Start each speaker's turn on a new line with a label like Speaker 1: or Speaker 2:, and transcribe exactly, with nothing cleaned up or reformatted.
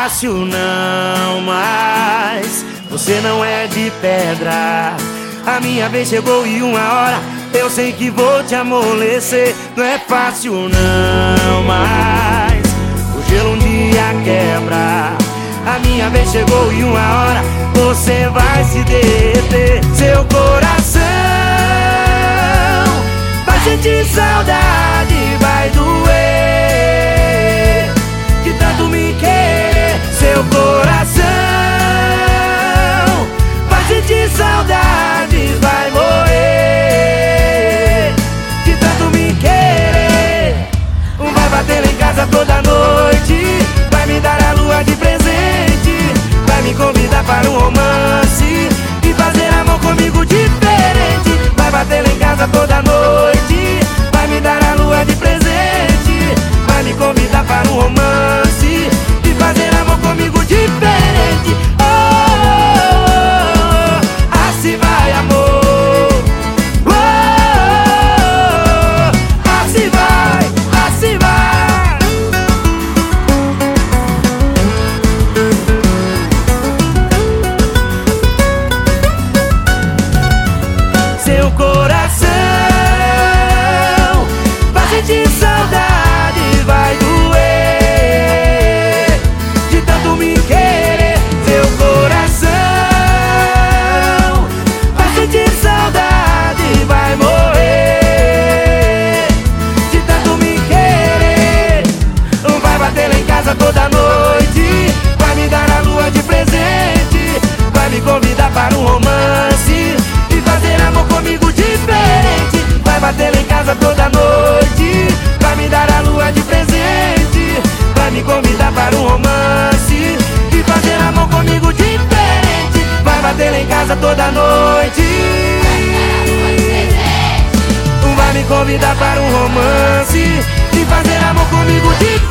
Speaker 1: fácil não, mas você não é de pedra. A minha vez chegou e uma hora eu sei que vou te amolecer. Não é fácil não, mas o gelo um dia quebra. A minha vez chegou e uma hora você vai se derreter. Seu coração vai sentir saudade, vai doer de tanto me querer. Seu coração vai sentir saudade, vai morrer de tanto me querer. Vai bater lá em casa toda noite, vai me dar a lua de presente, vai me convidar para um romance e fazer amor comigo diferente. Vai bater lá em casa toda noite, vai me dar a lua de presente, vai me convidar para um romance e fazer amor comigo diferente. Oh, oh, oh, assim vai amor. Oh, oh, oh, assim vai, assim vai. Seu coração vai sentir saudade, vai doer de tanto me querer. Seu coração vai sentir saudade, vai morrer de tanto me querer. Vai bater lá em casa toda noite, vai me dar a lua de presente, vai me convidar para um romance e fazer amor comigo diferente. Vai bater lá em casa toda noite, vai me dar a lua de presente, vai me convidar para um romance e fazer amor comigo diferente. Vai bater lá em casa toda noite, vai me convidar para um romance e fazer amor comigo diferente.